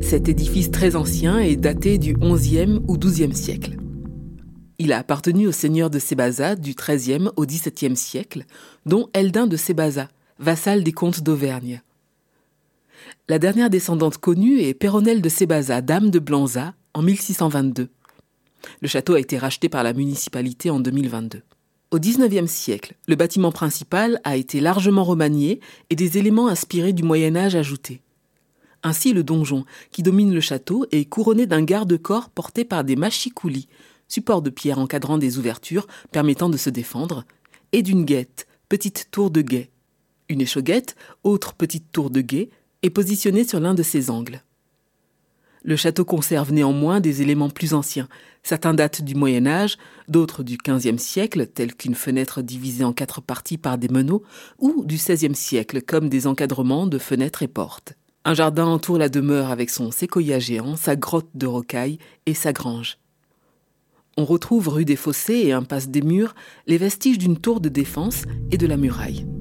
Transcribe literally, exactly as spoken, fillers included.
Cet édifice très ancien est daté du onzième ou douzième siècle. Il a appartenu au seigneur de Sébaza du treizième au dix-septième siècle, dont Eldin de Sébaza, vassal des comtes d'Auvergne. La dernière descendante connue est Péronnelle de Sébaza, dame de Blanza, en mille six cent vingt-deux. Le château a été racheté par la municipalité en deux mille vingt-deux. Au dix-neuvième siècle, le bâtiment principal a été largement remanié et des éléments inspirés du Moyen-Âge ajoutés. Ainsi, le donjon, qui domine le château, est couronné d'un garde-corps porté par des machicoulis, support de pierre encadrant des ouvertures permettant de se défendre, et d'une guette, petite tour de guet. Une échauguette, autre petite tour de guet, est positionnée sur l'un de ses angles. Le château conserve néanmoins des éléments plus anciens. Certains datent du Moyen-Âge, d'autres du quinzième siècle, tels qu'une fenêtre divisée en quatre parties par des meneaux, ou du seizième siècle, comme des encadrements de fenêtres et portes. Un jardin entoure la demeure avec son séquoia géant, sa grotte de rocaille et sa grange. On retrouve rue des Fossés et impasse des Murs les vestiges d'une tour de défense et de la muraille.